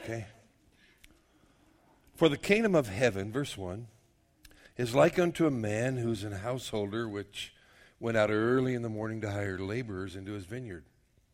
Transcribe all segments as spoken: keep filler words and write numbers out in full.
Okay? For the kingdom of heaven, verse one, is like unto a man who's an householder which went out early in the morning to hire laborers into his vineyard.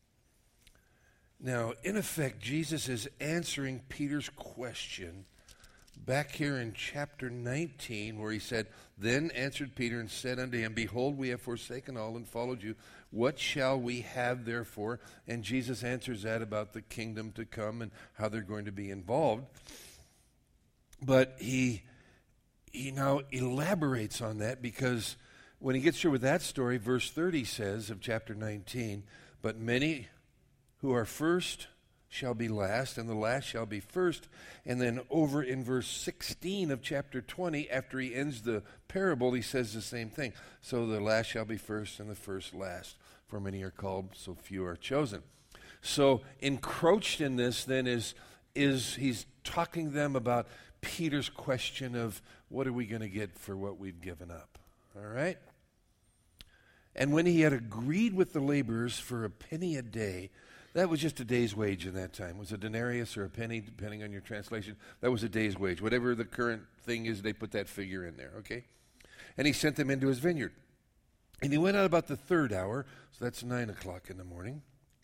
Now, in effect, Jesus is answering Peter's question back here in chapter nineteen, where he said, Then answered Peter and said unto him, Behold, we have forsaken all and followed you. What shall we have therefore? And Jesus answers that about the kingdom to come and how they're going to be involved. But he he now elaborates on that, because when he gets through with that story, verse thirty says of chapter nineteen, But many who are first shall be last, and the last shall be first. And then over in verse sixteen of chapter twenty, after he ends the parable, he says the same thing. So the last shall be first, and the first last. For many are called, so few are chosen. So encroached in this then is, is he's talking to them about Peter's question of, what are we going to get for what we've given up? All right? And when he had agreed with the laborers for a penny a day, that was just a day's wage in that time. It was a denarius or a penny, depending on your translation. That was a day's wage. Whatever the current thing is, they put that figure in there, okay? And he sent them into his vineyard. And he went out about the third hour, so that's nine o'clock in the morning,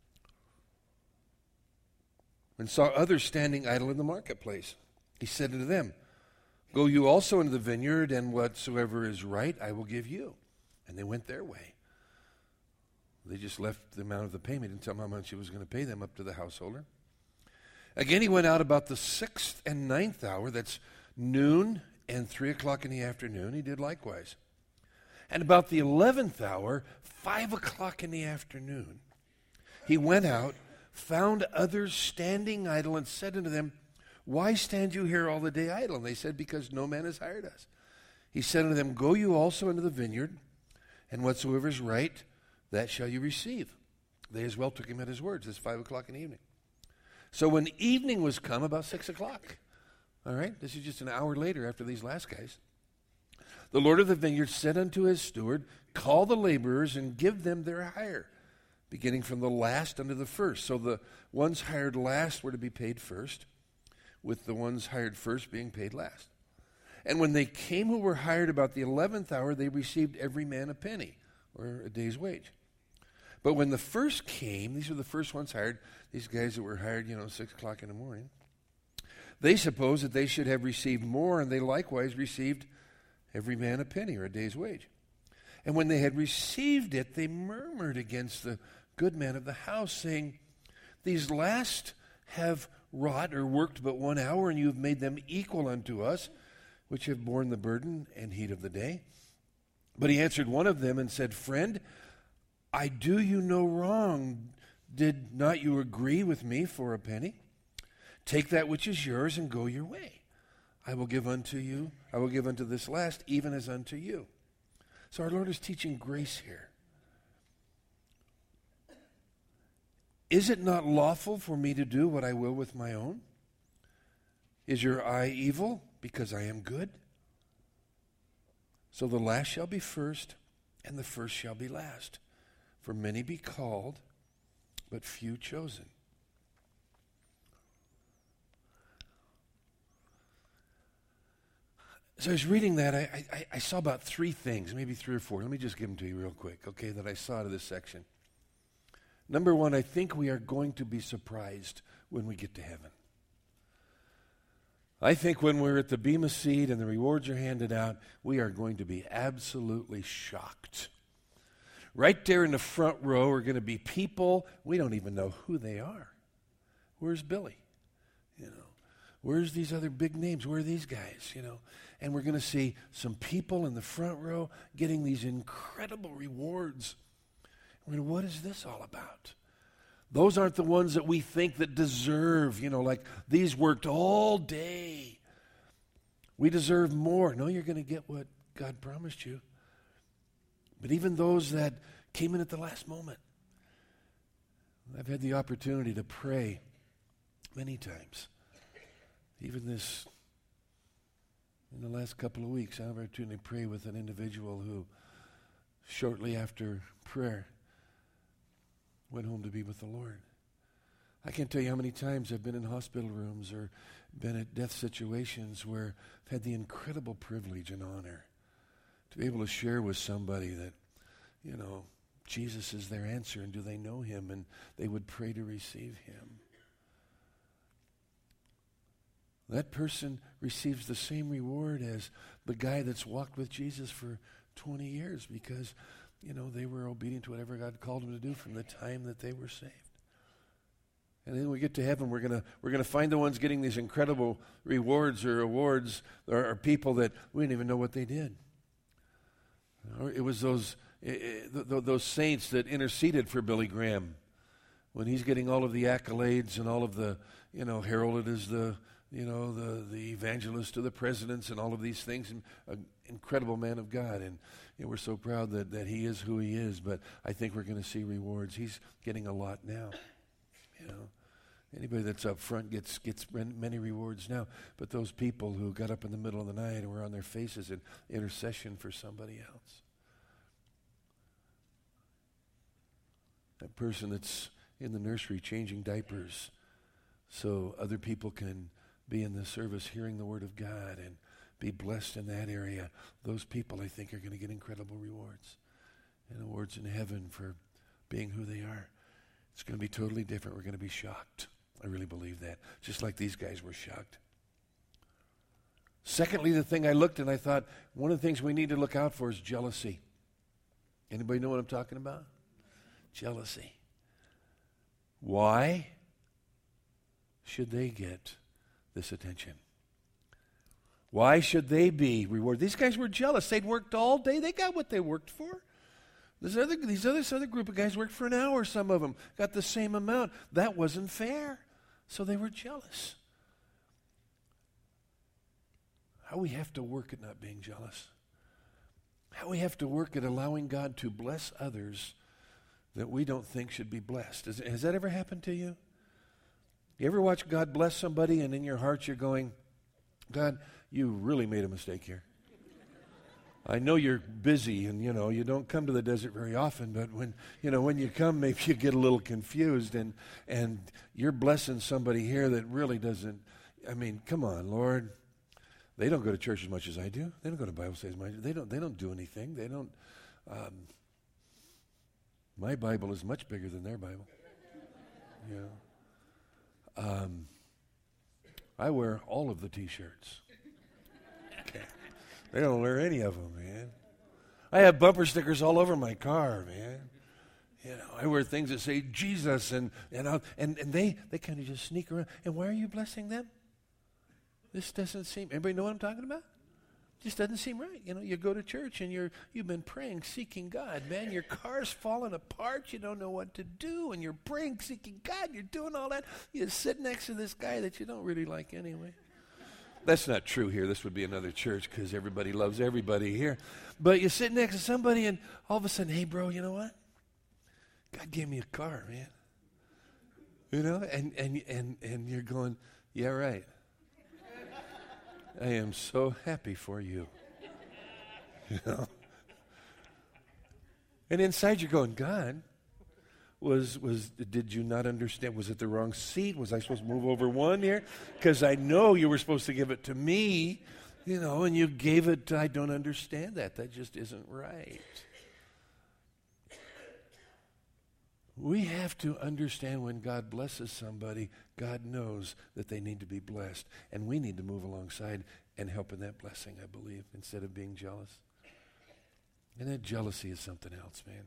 and saw others standing idle in the marketplace. He said unto them, Go you also into the vineyard, and whatsoever is right I will give you. And they went their way. They just left the amount of the payment and tell them how much he was going to pay them up to the householder. Again, he went out about the sixth and ninth hour, that's noon and three o'clock in the afternoon. He did likewise. And about the eleventh hour, five o'clock in the afternoon, he went out, found others standing idle, and said unto them, Why stand you here all the day idle? And they said, Because no man has hired us. He said unto them, Go you also into the vineyard, and whatsoever is right, that shall you receive. They as well took him at his words. It's five o'clock in the evening. So when evening was come, about six o'clock, all right, this is just an hour later after these last guys, the Lord of the vineyard said unto his steward, Call the laborers and give them their hire, beginning from the last unto the first. So the ones hired last were to be paid first, with the ones hired first being paid last. And when they came who were hired about the eleventh hour, they received every man a penny, or a day's wage. But when the first came, these were the first ones hired, these guys that were hired, you know, six o'clock in the morning, they supposed that they should have received more, and they likewise received every man a penny, or a day's wage. And when they had received it, they murmured against the good man of the house, saying, These last have wrought or worked but one hour, and you have made them equal unto us, which have borne the burden and heat of the day. But he answered one of them and said, Friend, I do you no wrong. Did not you agree with me for a penny? Take that which is yours and go your way. I will give unto you, I will give unto this last, even as unto you. So our Lord is teaching grace here. Is it not lawful for me to do what I will with my own? Is your eye evil because I am good? So the last shall be first, and the first shall be last. For many be called, but few chosen. As I was reading that, I, I, I saw about three things, maybe three or four. Let me just give them to you real quick, okay, that I saw out of this section. Number one, I think we are going to be surprised when we get to heaven. I think when we're at the Bema seat and the rewards are handed out, we are going to be absolutely shocked. Right there in the front row are going to be people, we don't even know who they are. Where's Billy? You know, where's these other big names? Where are these guys? You know, and we're going to see some people in the front row getting these incredible rewards. I mean, what is this all about? Those aren't the ones that we think that deserve, you know, like these worked all day. We deserve more. No, you're going to get what God promised you. But even those that came in at the last moment. I've had the opportunity to pray many times. Even this, in the last couple of weeks, I had the opportunity to pray with an individual who, shortly after prayer, went home to be with the Lord. I can't tell you how many times I've been in hospital rooms or been at death situations where I've had the incredible privilege and honor to be able to share with somebody that, you know, Jesus is their answer, and do they know him, and they would pray to receive him. That person receives the same reward as the guy that's walked with Jesus for twenty years because, you know, they were obedient to whatever God called them to do from the time that they were saved. And then when we get to heaven, we're gonna we're gonna find the ones getting these incredible rewards or awards or, or people that we didn't even know what they did. Or it was those it, th- th- those saints that interceded for Billy Graham when he's getting all of the accolades and all of the, you know, heralded as the, you know, the, the evangelist to the presidents and all of these things, and an incredible man of God. And you know, we're so proud that, that he is who he is, but I think we're going to see rewards. He's getting a lot now, you know. Anybody that's up front gets gets many rewards now, but those people who got up in the middle of the night and were on their faces in intercession for somebody else. That person that's in the nursery changing diapers so other people can be in the service hearing the word of God and be blessed in that area. Those people, I think, are going to get incredible rewards and awards in heaven for being who they are. It's going to be totally different. We're going to be shocked. I really believe that. Just like these guys were shocked. Secondly, the thing I looked and I thought, one of the things we need to look out for is jealousy. Anybody know what I'm talking about? Jealousy. Why should they get this attention? Why should they be rewarded? These guys were jealous. They'd worked all day. They got what they worked for. This other, these other, this other group of guys worked for an hour, some of them. Got the same amount. That wasn't fair. So they were jealous. How we have to work at not being jealous. How we have to work at allowing God to bless others that we don't think should be blessed. Has, has that ever happened to you? You ever watch God bless somebody and in your heart you're going, God, you really made a mistake here. I know you're busy and, you know, you don't come to the desert very often, but when, you know, when you come, maybe you get a little confused and, and you're blessing somebody here that really doesn't, I mean, come on, Lord. They don't go to church as much as I do. They don't go to Bible study as much. They don't, they don't do anything. They don't, um, my Bible is much bigger than their Bible. You know. Um, I wear all of the T-shirts. Okay. They don't wear any of them, man. I have bumper stickers all over my car, man. You know, I wear things that say Jesus, and and I'll, and, and they they kind of just sneak around. And why are you blessing them? This doesn't seem. Anybody know what I'm talking about? Just doesn't seem right. You know, you go to church and you're you've been praying, seeking God, man. Your car's falling apart. You don't know what to do, and you're praying, seeking God. You're doing all that. You sit next to this guy that you don't really like anyway. That's not true here. This would be another church because everybody loves everybody here. But you sit next to somebody, and all of a sudden, hey, bro, you know what? God gave me a car, man. You know, and and and and you're going, yeah, right. I am so happy for you. You know? And inside you're going, God, was was did you not understand? Was it the wrong seat? Was I supposed to move over one here? Because I know you were supposed to give it to me, you know, and you gave it to, I don't understand that. That just isn't right. We have to understand when God blesses somebody, God knows that they need to be blessed. And we need to move alongside and help in that blessing, I believe, instead of being jealous. And that jealousy is something else, man.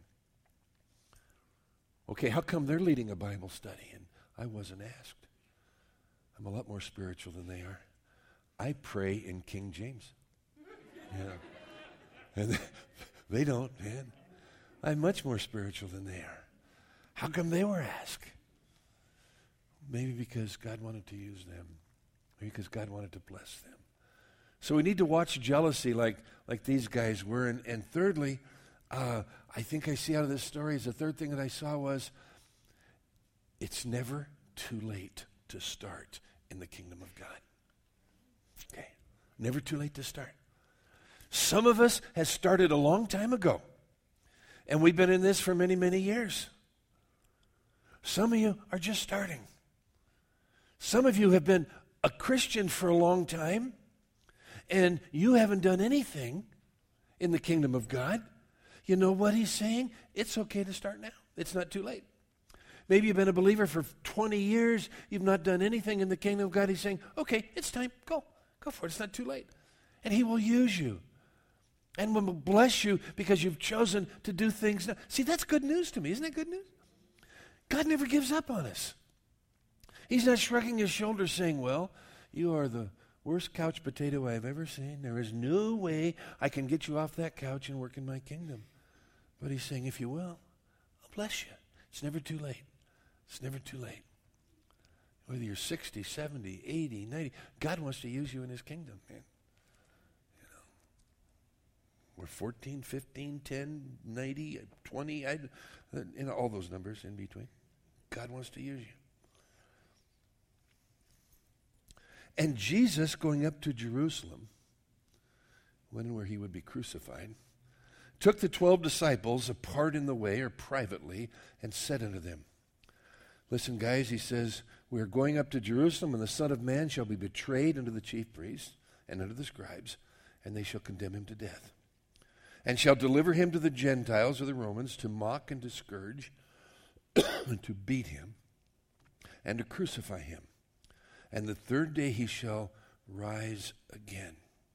Okay, how come they're leading a Bible study and I wasn't asked? I'm a lot more spiritual than they are. I pray in King James. Yeah. And they don't, man. I'm much more spiritual than they are. How come they were asked? Maybe because God wanted to use them. Maybe because God wanted to bless them. So we need to watch jealousy like, like these guys were. And, and thirdly, uh, I think I see out of this story is the third thing that I saw was it's never too late to start in the kingdom of God. Okay. Never too late to start. Some of us has started a long time ago. And we've been in this for many, many years. Some of you are just starting. Some of you have been a Christian for a long time, and you haven't done anything in the kingdom of God. You know what he's saying? It's okay to start now. It's not too late. Maybe you've been a believer for twenty years. You've not done anything in the kingdom of God. He's saying, okay, it's time. Go. Go for it. It's not too late. And he will use you and will bless you because you've chosen to do things now. See, that's good news to me. Isn't that good news? God never gives up on us. He's not shrugging his shoulders saying, well, you are the worst couch potato I've ever seen. There is no way I can get you off that couch and work in my kingdom. But he's saying, if you will, I'll bless you. It's never too late. It's never too late. Whether you're sixty, seventy, eighty, ninety, God wants to use you in his kingdom, man. You know, we're fourteen, fifteen, ten, ninety, twenty, I, you know, all those numbers in between. God wants to use you. And Jesus, going up to Jerusalem, when and where he would be crucified, took the twelve disciples apart in the way, or privately, and said unto them, listen, guys, he says, we are going up to Jerusalem, and the Son of Man shall be betrayed unto the chief priests and unto the scribes, and they shall condemn him to death, and shall deliver him to the Gentiles or the Romans to mock and to scourge, and to beat him, and to crucify him. And the third day he shall rise again.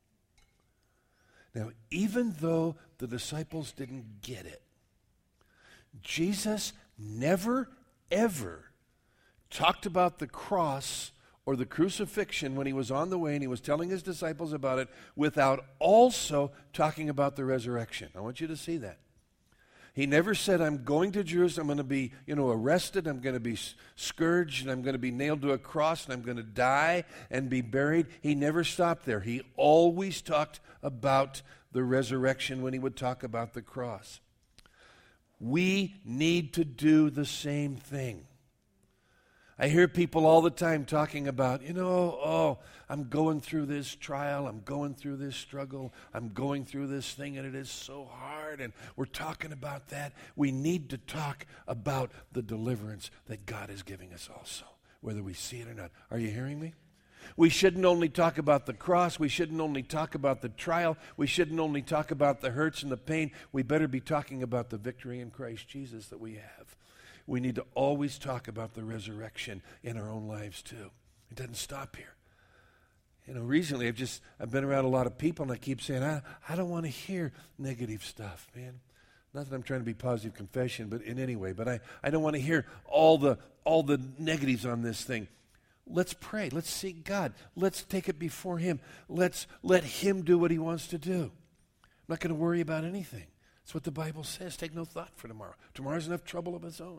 Now, even though the disciples didn't get it, Jesus never, ever talked about the cross or the crucifixion when he was on the way and he was telling his disciples about it without also talking about the resurrection. I want you to see that. He never said, I'm going to Jerusalem, I'm going to be, you know, arrested, I'm going to be scourged, and I'm going to be nailed to a cross, and I'm going to die and be buried. He never stopped there. He always talked about the resurrection when he would talk about the cross. We need to do the same thing. I hear people all the time talking about, you know, oh, I'm going through this trial, I'm going through this struggle, I'm going through this thing, and it is so hard, and we're talking about that. We need to talk about the deliverance that God is giving us also, whether we see it or not. Are you hearing me? We shouldn't only talk about the cross, we shouldn't only talk about the trial, we shouldn't only talk about the hurts and the pain. We better be talking about the victory in Christ Jesus that we have. We need to always talk about the resurrection in our own lives too. It doesn't stop here. You know, recently I've just, I've been around a lot of people and I keep saying, I, I don't want to hear negative stuff, man. Not that I'm trying to be positive confession, but in any way, but I, I don't want to hear all the, all the negatives on this thing. Let's pray. Let's seek God. Let's take it before him. Let's let him do what he wants to do. I'm not going to worry about anything. That's what the Bible says. Take no thought for tomorrow. Tomorrow's enough trouble of its own.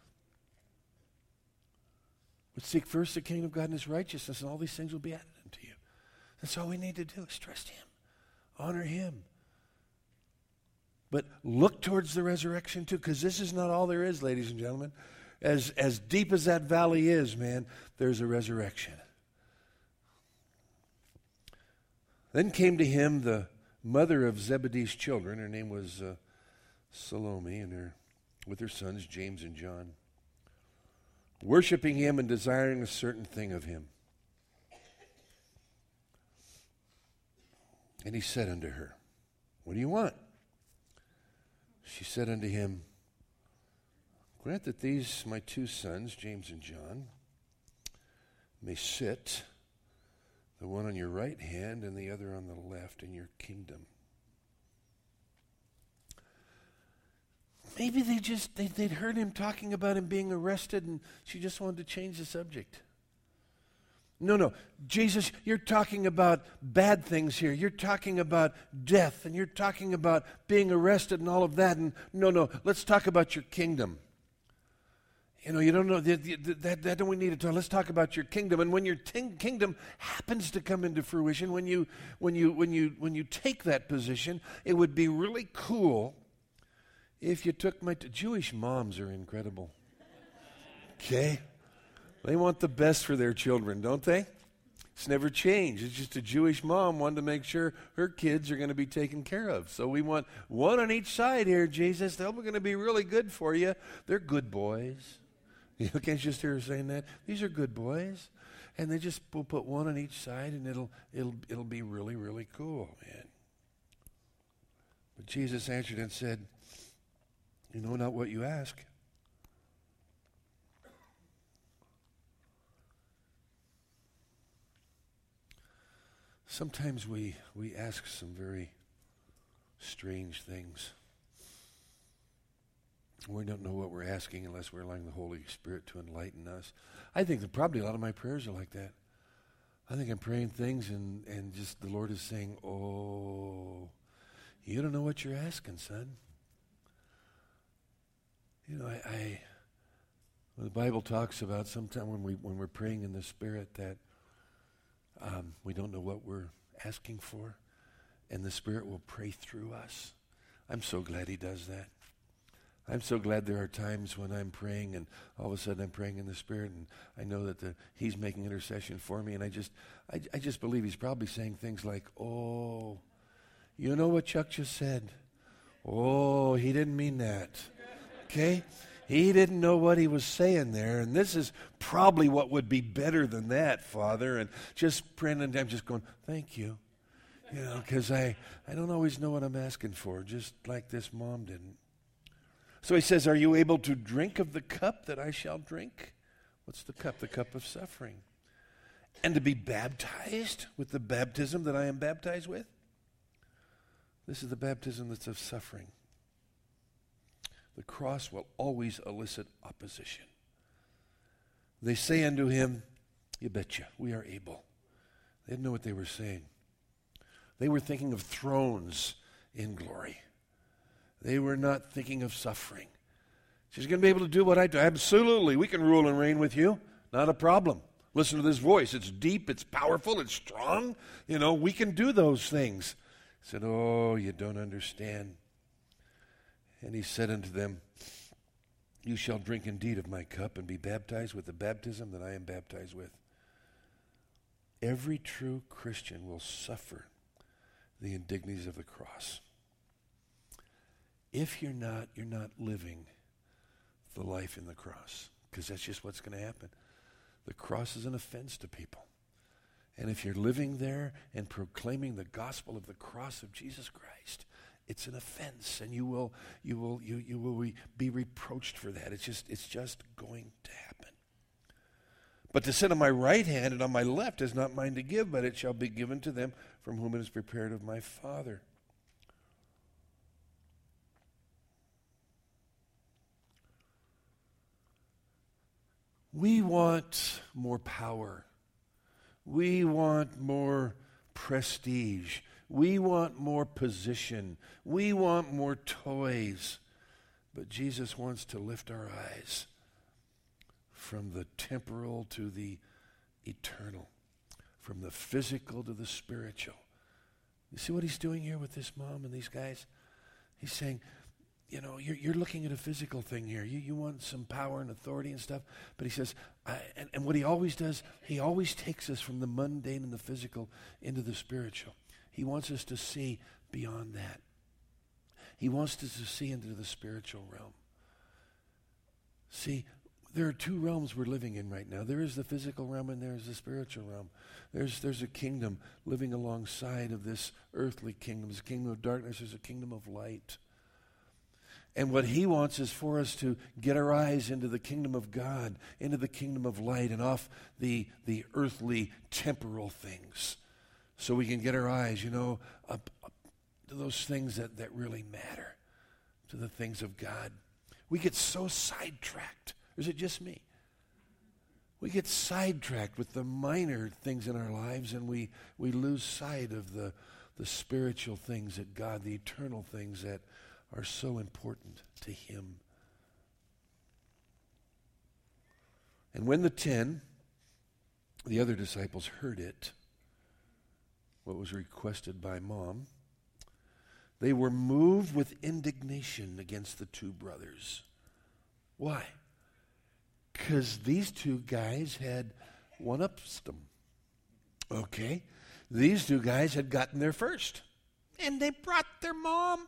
But seek first the kingdom of God and his righteousness, and all these things will be added unto you. That's all we need to do is trust him. Honor him. But look towards the resurrection too, because this is not all there is, ladies and gentlemen. As, as deep as that valley is, man, there's a resurrection. Then came to him the mother of Zebedee's children. Her name was uh, Salome, and her with her sons James and John, worshiping him and desiring a certain thing of him. And he said unto her, what do you want? She said unto him, grant that these my two sons, James and John, may sit, the one on your right hand and the other on the left, in your kingdom. Maybe they just, they, they'd heard him talking about him being arrested and she just wanted to change the subject. No, no, Jesus, you're talking about bad things here. You're talking about death and you're talking about being arrested and all of that. And no, no, let's talk about your kingdom. You know, you don't know, that, that, that don't we need to talk. Let's talk about your kingdom. And when your ting- kingdom happens to come into fruition, when you, when you, when you, when you take that position, it would be really cool if you took my, t- Jewish moms are incredible. Okay? They want the best for their children, don't they? It's never changed. It's just a Jewish mom wanted to make sure her kids are going to be taken care of. So we want one on each side here, Jesus. They're going to be really good for you. They're good boys. You can't just hear her saying that. These are good boys. And they just will put one on each side, and it'll it'll it'll be really, really cool, man. But Jesus answered and said, you know not what you ask. Sometimes we, we ask some very strange things. We don't know what we're asking unless we're allowing the Holy Spirit to enlighten us. I think that probably a lot of my prayers are like that. I think I'm praying things and, and just the Lord is saying, oh, you don't know what you're asking, son. You know, I, I when the Bible talks about sometime when we when we're praying in the Spirit that um, we don't know what we're asking for, and the Spirit will pray through us. I'm so glad He does that. I'm so glad there are times when I'm praying and all of a sudden I'm praying in the Spirit and I know that the, He's making intercession for me, and I just I, I just believe He's probably saying things like, oh, you know what Chuck just said? Oh, he didn't mean that. Okay? He didn't know what he was saying there, and this is probably what would be better than that, Father. And just praying, and I'm just going, thank you. You know, because I, I don't always know what I'm asking for, just like this mom didn't. So he says, are you able to drink of the cup that I shall drink? What's the cup? The cup of suffering. And to be baptized with the baptism that I am baptized with? This is the baptism that's of suffering. The cross will always elicit opposition. They say unto him, you betcha, we are able. They didn't know what they were saying. They were thinking of thrones in glory. They were not thinking of suffering. She's going to be able to do what I do. Absolutely, we can rule and reign with you. Not a problem. Listen to this voice. It's deep, it's powerful, it's strong. You know, we can do those things. He said, oh, you don't understand. And he said unto them, you shall drink indeed of my cup and be baptized with the baptism that I am baptized with. Every true Christian will suffer the indignities of the cross. If you're not, you're not living the life in the cross, because that's just what's going to happen. The cross is an offense to people. And if you're living there and proclaiming the gospel of the cross of Jesus Christ, it's an offense, and you will you will you you will re- be reproached for that. It's just it's just going to happen. But to sit on my right hand and on my left is not mine to give, but it shall be given to them from whom it is prepared of my Father. We want more power. We want more prestige. We want more position. We want more toys. But Jesus wants to lift our eyes from the temporal to the eternal, from the physical to the spiritual. You see what he's doing here with this mom and these guys? He's saying, you know, you're, you're looking at a physical thing here. You, you want some power and authority and stuff. But he says, I, and, and what he always does, he always takes us from the mundane and the physical into the spiritual. He wants us to see beyond that. He wants us to see into the spiritual realm. See, there are two realms we're living in right now. There is the physical realm and there is the spiritual realm. There's, there's a kingdom living alongside of this earthly kingdom. There's a kingdom of darkness. There's a kingdom of light. And what he wants is for us to get our eyes into the kingdom of God, into the kingdom of light, and off the, the earthly temporal things. So we can get our eyes, you know, up, up to those things that, that really matter, to the things of God. We get so sidetracked. Or is it just me? We get sidetracked with the minor things in our lives, and we, we lose sight of the, the spiritual things that God, the eternal things that are so important to him. And when the ten, the other disciples, heard it, what was requested by Mom, they were moved with indignation against the two brothers. Why? Because these two guys had one-upped them. Okay? These two guys had gotten there first. And they brought their mom.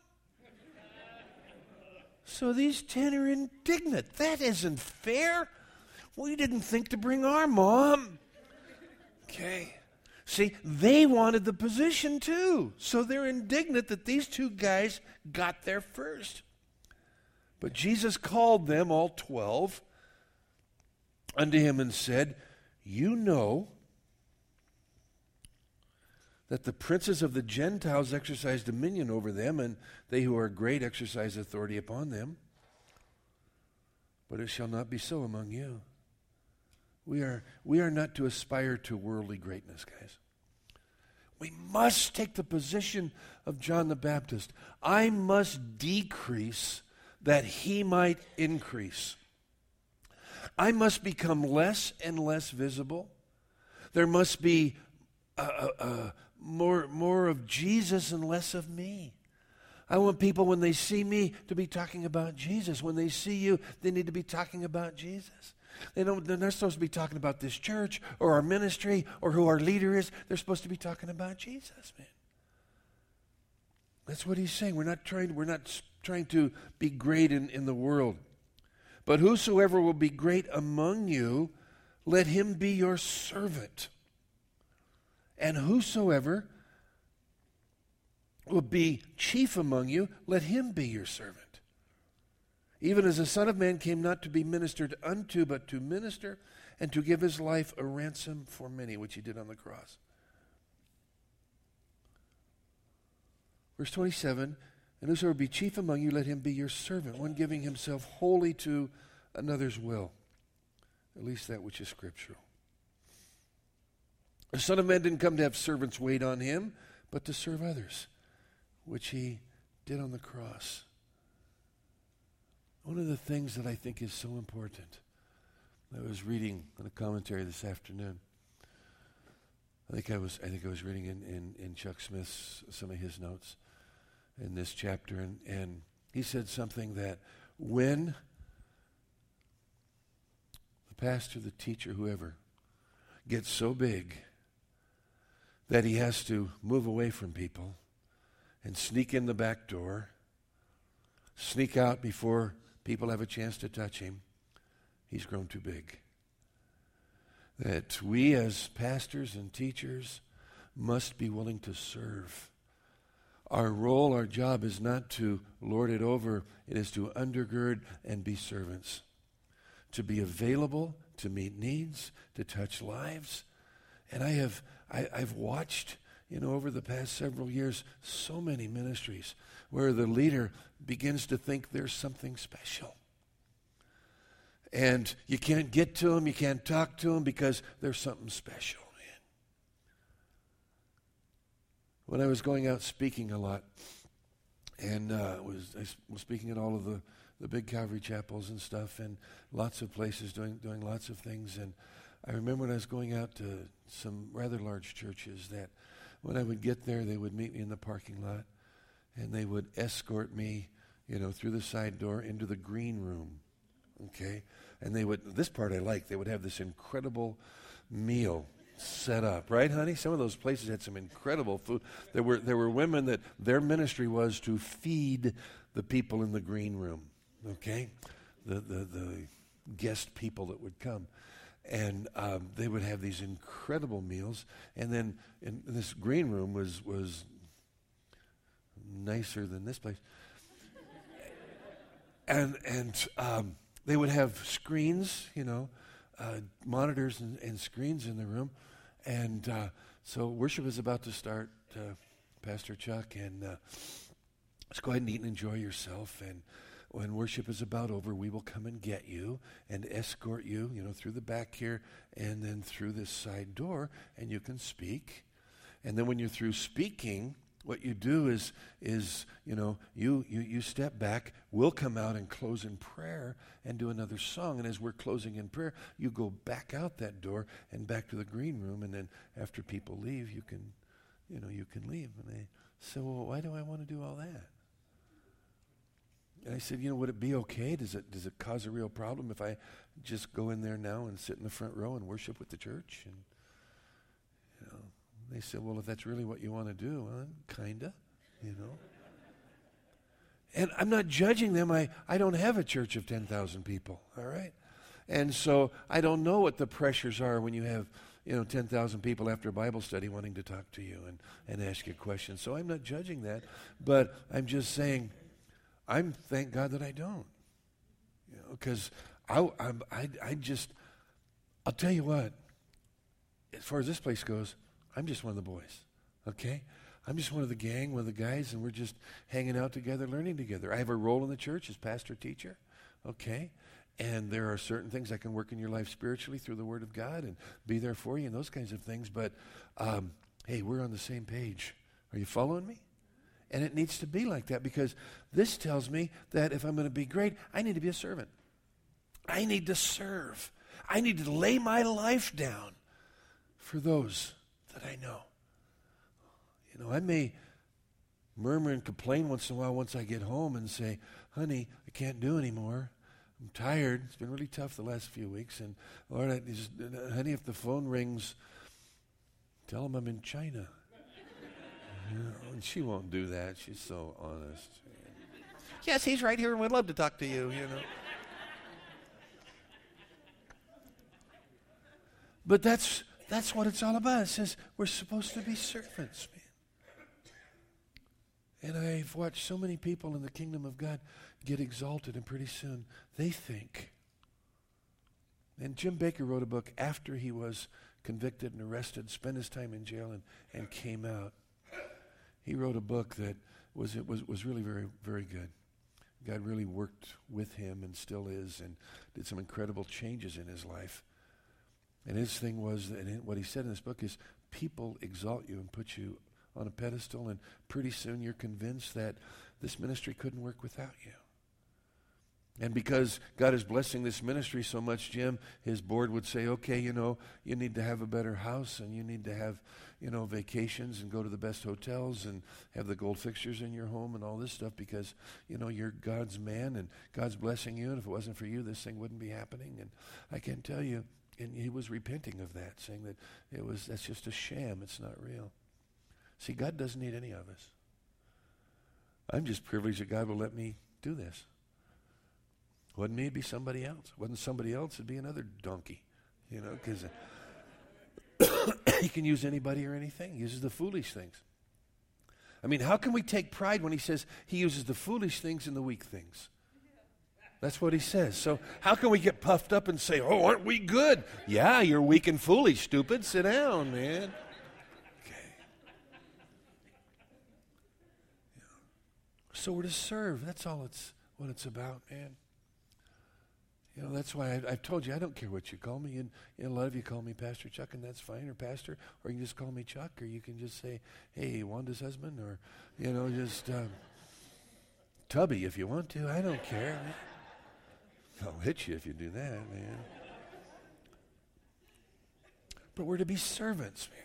So these ten are indignant. That isn't fair. We didn't think to bring our mom. Okay. See, they wanted the position too. So they're indignant that these two guys got there first. But Jesus called them, all twelve, unto him and said, you know that the princes of the Gentiles exercise dominion over them, and they who are great exercise authority upon them. But it shall not be so among you. We are, we are not to aspire to worldly greatness, guys. We must take the position of John the Baptist. I must decrease that he might increase. I must become less and less visible. There must be uh, uh, uh, more, more of Jesus and less of me. I want people, when they see me, to be talking about Jesus. When they see you, they need to be talking about Jesus. They don't, they're not supposed to be talking about this church or our ministry or who our leader is. They're supposed to be talking about Jesus, man. That's what he's saying. We're not trying, we're not trying to be great in, in the world. But whosoever will be great among you, let him be your servant. And whosoever will be chief among you, let him be your servant. Even as the Son of Man came not to be ministered unto, but to minister, and to give his life a ransom for many, which he did on the cross. Verse twenty-seven, and whosoever be chief among you, let him be your servant, one giving himself wholly to another's will, at least that which is scriptural. The Son of Man didn't come to have servants wait on him, but to serve others, which he did on the cross. One of the things that I think is so important, I was reading in a commentary this afternoon. I think I was I think I was reading in, in, in Chuck Smith's, some of his notes in this chapter, and, and he said something that when the pastor, the teacher, whoever, gets so big that he has to move away from people and sneak in the back door, sneak out before people have a chance to touch him, he's grown too big. That we as pastors and teachers must be willing to serve. Our role, our job is not to lord it over. It is to undergird and be servants. To be available, to meet needs, to touch lives. And I have, I, I've watched, you know, over the past several years, so many ministries where the leader begins to think there's something special. And you can't get to them, you can't talk to them because there's something special, man. When I was going out speaking a lot, and uh, was I was speaking at all of the, the big Calvary chapels and stuff, and lots of places doing doing lots of things, and I remember when I was going out to some rather large churches that when I would get there, they would meet me in the parking lot, and they would escort me, you know, through the side door into the green room, okay? And they would, this part I like, they would have this incredible meal set up, right, honey? Some of those places had some incredible food. There were there were women that their ministry was to feed the people in the green room, okay? The the, the guest people that would come. And um, they would have these incredible meals. And then in this green room was was nicer than this place. and and um, they would have screens, you know, uh, monitors and, and screens in the room. And uh, so worship is about to start, uh, Pastor Chuck. And uh, let's go ahead and eat and enjoy yourself. And when worship is about over, we will come and get you and escort you, you know, through the back here and then through this side door, and you can speak. And then when you're through speaking, what you do is, is you know, you, you, you step back. We'll come out and close in prayer and do another song. And as we're closing in prayer, you go back out that door and back to the green room. And then after people leave, you can, you know, you can leave. And they say, well, why do I want to do all that? And I said, you know, would it be okay? Does it does it cause a real problem if I just go in there now and sit in the front row and worship with the church? And you know, they said, well, if that's really what you want to do, well, kinda, you know. And I'm not judging them. I, I don't have a church of ten thousand people, all right? And so I don't know what the pressures are when you have, you know, ten thousand people after a Bible study wanting to talk to you and, and ask you questions. So I'm not judging that, but I'm just saying, I'm thank God that I don't. You know, because I, I'm, I, I just, I'll tell you what, as far as this place goes, I'm just one of the boys, okay? I'm just one of the gang, one of the guys, and we're just hanging out together, learning together. I have a role in the church as pastor, teacher, okay? And there are certain things I can work in your life spiritually through the Word of God and be there for you and those kinds of things. But, um, hey, we're on the same page. Are you following me? And it needs to be like that, because this tells me that if I'm going to be great, I need to be a servant. I need to serve. I need to lay my life down for those that I know. You know, I may murmur and complain once in a while once I get home and say, honey, I can't do anymore. I'm tired. It's been really tough the last few weeks. And, Lord, I just, honey, if the phone rings, tell them I'm in China. You know, and she won't do that. She's so honest. Yes, he's right here and we'd love to talk to you, you know. But that's that's what it's all about. It says we're supposed to be servants, man. And I've watched so many people in the kingdom of God get exalted, and pretty soon they think. And Jim Baker wrote a book after he was convicted and arrested, spent his time in jail, and, and came out. He wrote a book that was it was was really very very good. God really worked with him and still is, and did some incredible changes in his life. And his thing was, and what he said in this book is, people exalt you and put you on a pedestal, and pretty soon you're convinced that this ministry couldn't work without you. And because God is blessing this ministry so much, Jim, his board would say, okay, you know, you need to have a better house, and you need to have, you know, vacations and go to the best hotels and have the gold fixtures in your home and all this stuff, because, you know, you're God's man and God's blessing you, and if it wasn't for you, this thing wouldn't be happening. And I can tell you, and he was repenting of that, saying that it was that's just a sham, it's not real. See, God doesn't need any of us. I'm just privileged that God will let me do this. Wasn't me, it'd be somebody else. Wasn't somebody else, it'd be another donkey. You know, because he can use anybody or anything. He uses the foolish things. I mean, how can we take pride when he says he uses the foolish things and the weak things? That's what he says. So how can we get puffed up and say, oh, aren't we good? Yeah, you're weak and foolish, stupid. Sit down, man. So we're to serve. That's all it's what it's about, man. You know, that's why I, I've told you, I don't care what you call me. And, and a lot of you call me Pastor Chuck, and that's fine, or Pastor, or you can just call me Chuck, or you can just say, hey, Wanda's husband, or, you know, just um, Tubby if you want to. I don't care. I'll hit you if you do that, man. But we're to be servants, man.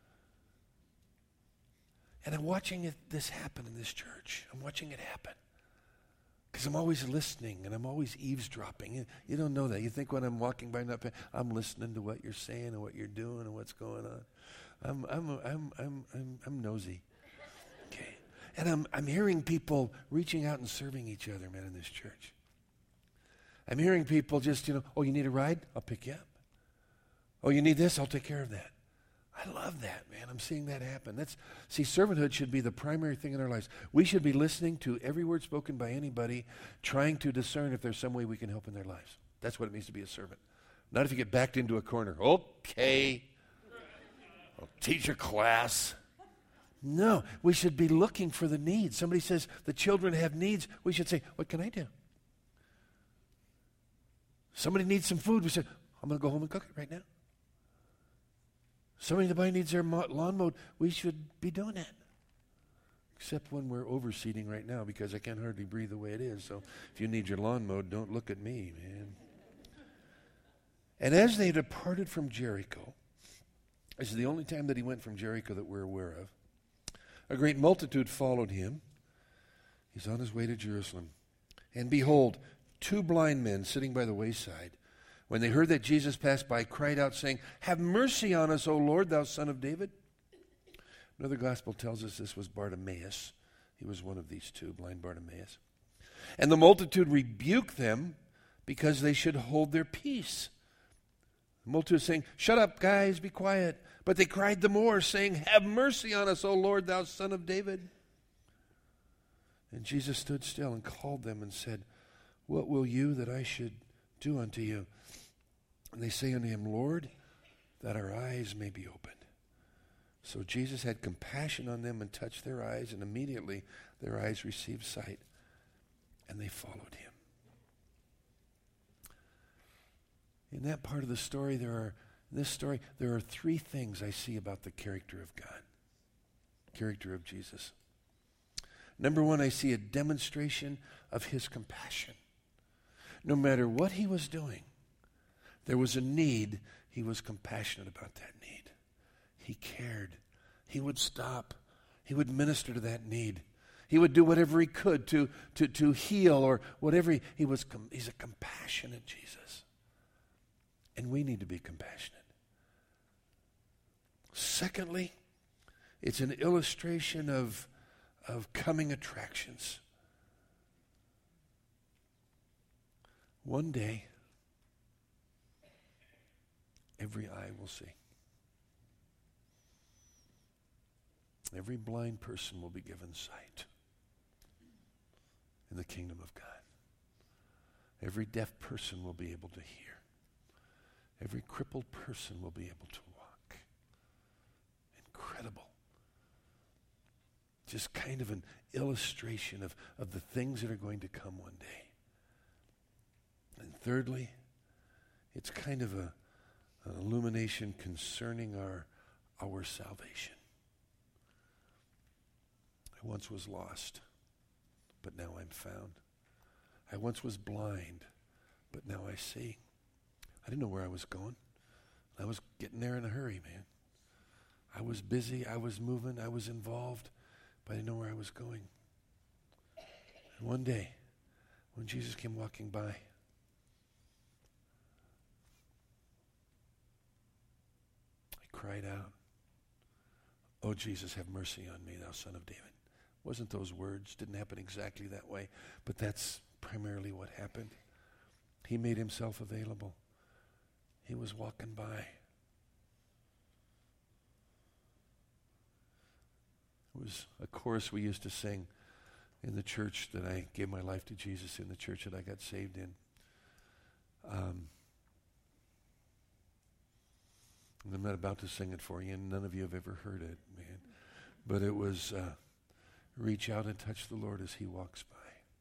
And I'm watching it, this happen in this church. I'm watching it happen. Because I'm always listening and I'm always eavesdropping. You, you don't know that. You think when I'm walking by, not, I'm listening to what you're saying and what you're doing and what's going on. I'm I'm I'm I'm I'm, I'm nosy. Okay. And I'm I'm hearing people reaching out and serving each other, man, in this church. I'm hearing people just, you know, oh, you need a ride? I'll pick you up. Oh, you need this? I'll take care of that. I love that, man. I'm seeing that happen. That's see, servanthood should be the primary thing in our lives. We should be listening to every word spoken by anybody, trying to discern if there's some way we can help in their lives. That's what it means to be a servant. Not if you get backed into a corner. Okay, I'll teach a class. No, we should be looking for the needs. Somebody says the children have needs. We should say, what can I do? Somebody needs some food. We say, I'm going to go home and cook it right now. Somebody in the body needs their mo- lawn mowed. We should be doing that. Except when we're overseeding right now, because I can't hardly breathe the way it is. So if you need your lawn mowed, don't look at me, man. And as they departed from Jericho, this is the only time that he went from Jericho that we're aware of, a great multitude followed him. He's on his way to Jerusalem. And behold, two blind men sitting by the wayside, when they heard that Jesus passed by, cried out, saying, have mercy on us, O Lord, thou son of David. Another gospel tells us this was Bartimaeus. He was one of these two, blind Bartimaeus. And the multitude rebuked them because they should hold their peace. The multitude was saying, "Shut up, guys, be quiet." But they cried the more, saying, "Have mercy on us, O Lord, thou Son of David." And Jesus stood still and called them and said, "What will you that I should do unto you?" And they say unto him, "Lord, that our eyes may be opened." So Jesus had compassion on them and touched their eyes, and immediately their eyes received sight, and they followed him. In that part of the story, there are, in this story, there are three things I see about the character of God, character of Jesus. Number one, I see a demonstration of his compassion. No matter what he was doing, there was a need. He was compassionate about that need. He cared. He would stop. He would minister to that need. He would do whatever he could to, to, to heal or whatever. He, he was. Com- he's a compassionate Jesus. And we need to be compassionate. Secondly, it's an illustration of, of coming attractions. One day, every eye will see. Every blind person will be given sight in the kingdom of God. Every deaf person will be able to hear. Every crippled person will be able to walk. Incredible. Just kind of an illustration of, of the things that are going to come one day. And thirdly, it's kind of a, an illumination concerning our, our salvation. I once was lost, but now I'm found. I once was blind, but now I see. I didn't know where I was going. I was getting there in a hurry, man. I was busy, I was moving, I was involved, but I didn't know where I was going. And one day, when Jesus came walking by, I cried out, "Oh, Jesus, have mercy on me, thou Son of David." Wasn't those words, didn't happen exactly that way, but that's primarily what happened. He made himself available. He was walking by. It was a chorus we used to sing in the church that I gave my life to Jesus, in the church that I got saved in. Um, and I'm not about to sing it for you, and none of you have ever heard it, man. But it was, uh, reach out and touch the Lord as he walks by.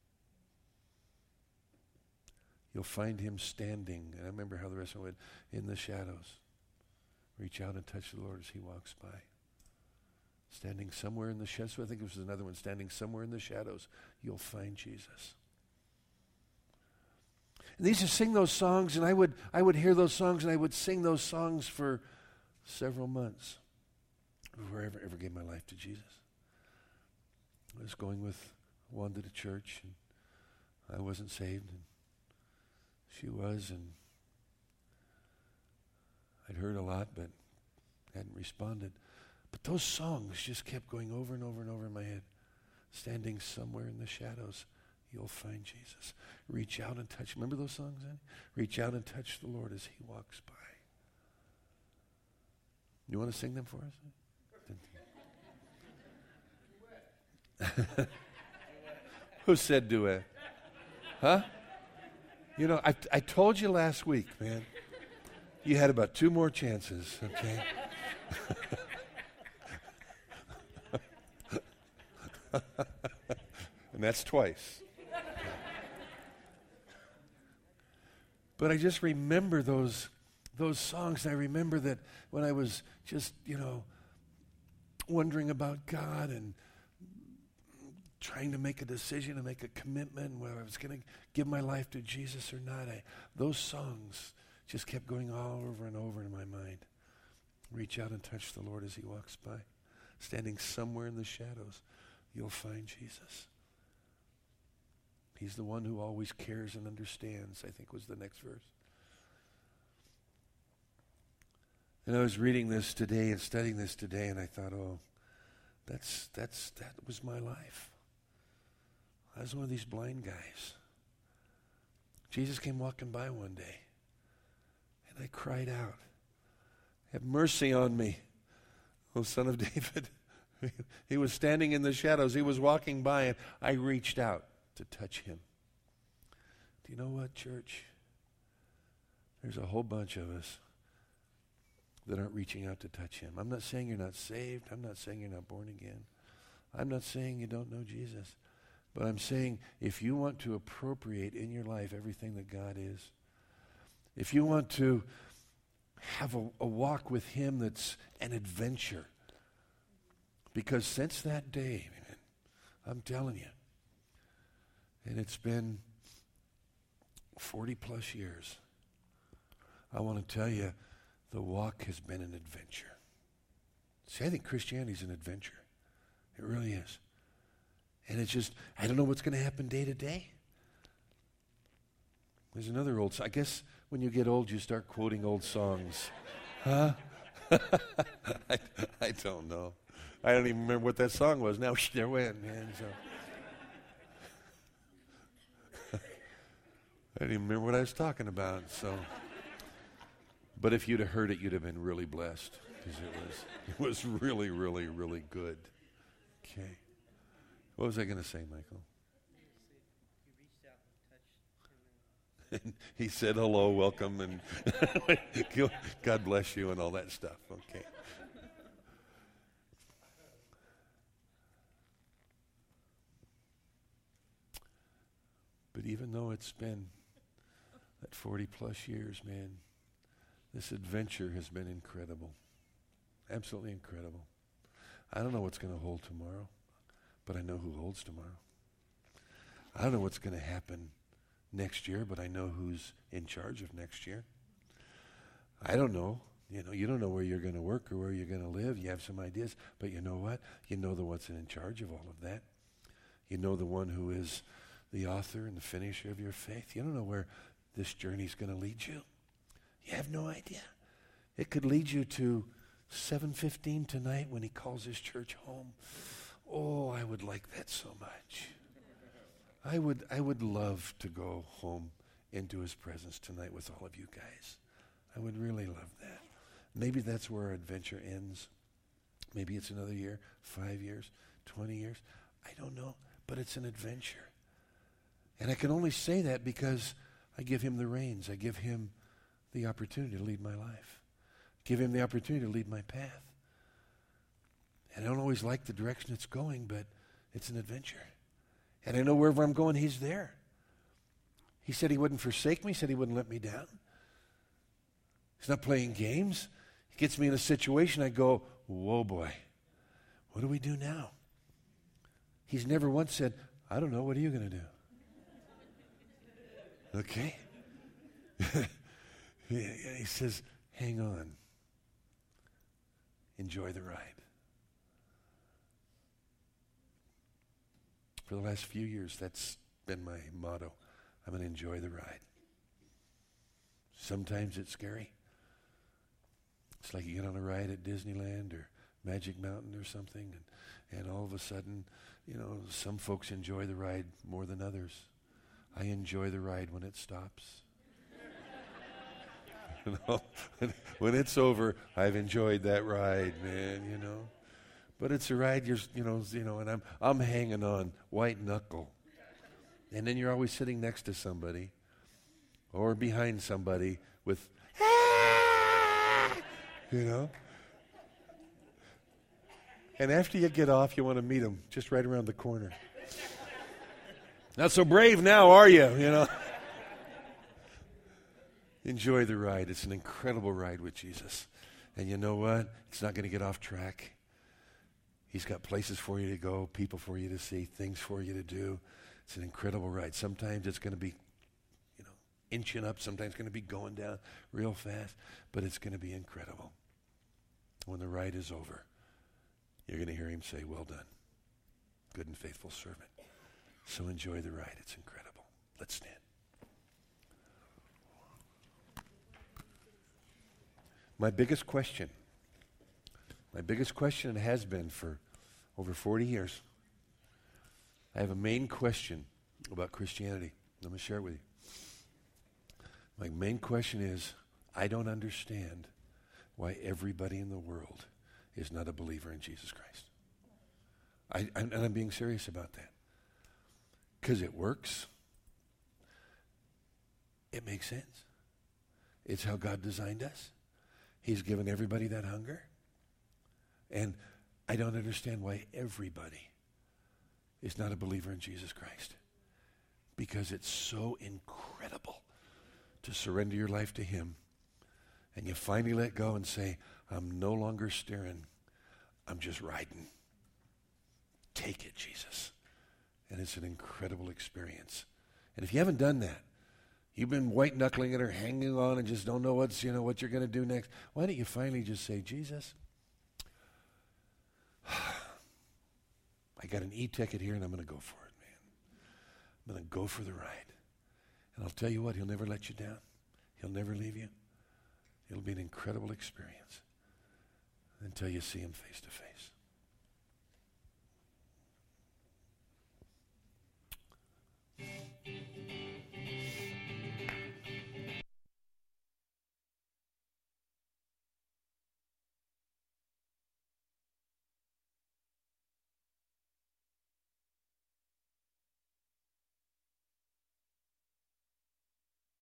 You'll find him standing, and I remember how the rest of it went, in the shadows. Reach out and touch the Lord as he walks by. Standing somewhere in the shadows. So I think it was another one. Standing somewhere in the shadows, you'll find Jesus. And they used to sing those songs, and I would I would hear those songs, and I would sing those songs for several months before I ever, ever gave my life to Jesus. I was going with Wanda to church, and I wasn't saved, and she was, and I'd heard a lot, but hadn't responded. But those songs just kept going over and over and over in my head. Standing somewhere in the shadows, you'll find Jesus. Reach out and touch. Remember those songs, Annie? Reach out and touch the Lord as he walks by. You want to sing them for us? Who said duet? Huh? You know, I, I told you last week, man. You had about two more chances, okay? And that's twice. But I just remember those those songs. And I remember that when I was just, you know, wondering about God and trying to make a decision and make a commitment whether I was going to give my life to Jesus or not, I, those songs just kept going all over and over in my mind. Reach out and touch the Lord as he walks by. Standing somewhere in the shadows, you'll find Jesus. He's the one who always cares and understands, I think was the next verse. And I was reading this today and studying this today, and I thought, oh, that's that's that was my life. I was one of these blind guys. Jesus came walking by one day, And I cried out, have mercy on me, O Son of David. He was standing in the shadows. He was walking by, and I reached out to touch him. Do you know what, church? There's a whole bunch of us that aren't reaching out to touch him. I'm not saying you're not saved. I'm not saying you're not born again. I'm not saying you don't know Jesus. But I'm saying if you want to appropriate in your life everything that God is, if you want to have a, a walk with him that's an adventure, because since that day, man, I'm telling you, and it's been forty plus years, I want to tell you, the walk has been an adventure. See, I think Christianity is an adventure. It really is. And it's just, I don't know what's going to happen day to day. There's another old song. I guess when you get old, you start quoting old songs. Huh? I, I don't know. I don't even remember what that song was. Now, there went, man. So. I didn't even remember what I was talking about. So, but if you'd have heard it, you'd have been really blessed, because it was it was really, really, really good. Okay. What was I going to say, Michael? And he said hello, welcome, and God bless you and all that stuff. Okay. But even though it's been that forty plus years, man, this adventure has been incredible. Absolutely incredible. I don't know what's going to hold tomorrow, but I know who holds tomorrow. I don't know what's going to happen next year, but I know who's in charge of next year. I don't know. You know, you don't know where you're going to work or where you're going to live. You have some ideas, but you know what? You know the one's in charge of all of that. You know the one who is the author and the finisher of your faith. You don't know where this journey's going to lead you. You have no idea. It could lead you to seven fifteen tonight when he calls his church home. Oh, I would like that so much. I would I would love to go home into his presence tonight with all of you guys. I would really love that. Maybe that's where our adventure ends. Maybe it's another year, five years, twenty years. I don't know, but it's an adventure. And I can only say that because I give him the reins. I give him the opportunity to lead my life. Give him the opportunity to lead my path. And I don't always like the direction it's going, but it's an adventure. And I know wherever I'm going, he's there. He said he wouldn't forsake me. He said he wouldn't let me down. He's not playing games. He gets me in a situation, I go, whoa, boy, what do we do now? He's never once said, I don't know, what are you going to do? Okay. He says, hang on. Enjoy the ride. For the last few years, that's been my motto. I'm going to enjoy the ride. Sometimes it's scary. It's like you get on a ride at Disneyland or Magic Mountain or something, and, and all of a sudden, you know, some folks enjoy the ride more than others. I enjoy the ride when it stops. You know, when it's over, I've enjoyed that ride, man, you know. But it's a ride, you're, you know, you know, and I'm I'm hanging on white knuckle. And then you're always sitting next to somebody or behind somebody with, you know. And after you get off, you want to meet them just right around the corner. Not so brave now, are you? You know. Enjoy the ride. It's an incredible ride with Jesus. And you know what? It's not going to get off track. He's got places for you to go, people for you to see, things for you to do. It's an incredible ride. Sometimes it's going to be, you know, inching up. Sometimes it's going to be going down real fast. But it's going to be incredible. When the ride is over, you're going to hear him say, well done, good and faithful servant. So enjoy the ride. It's incredible. Let's stand. My biggest question, my biggest question, it has been for over forty years. I have a main question about Christianity. I'm going to share it with you. My main question is, I don't understand why everybody in the world is not a believer in Jesus Christ. I, I'm, and I'm being serious about that. Because it works. It makes sense. It's how God designed us. He's given everybody that hunger. And I don't understand why everybody is not a believer in Jesus Christ. Because it's so incredible to surrender your life to him. And you finally let go and say, I'm no longer steering. I'm just riding. Take it, Jesus. And it's an incredible experience. And if you haven't done that, you've been white-knuckling it or hanging on and just don't know what's, you know, what you're going to do next, why don't you finally just say, Jesus, I got an e-ticket here and I'm going to go for it, man. I'm going to go for the ride. And I'll tell you what, he'll never let you down. He'll never leave you. It'll be an incredible experience until you see him face to face.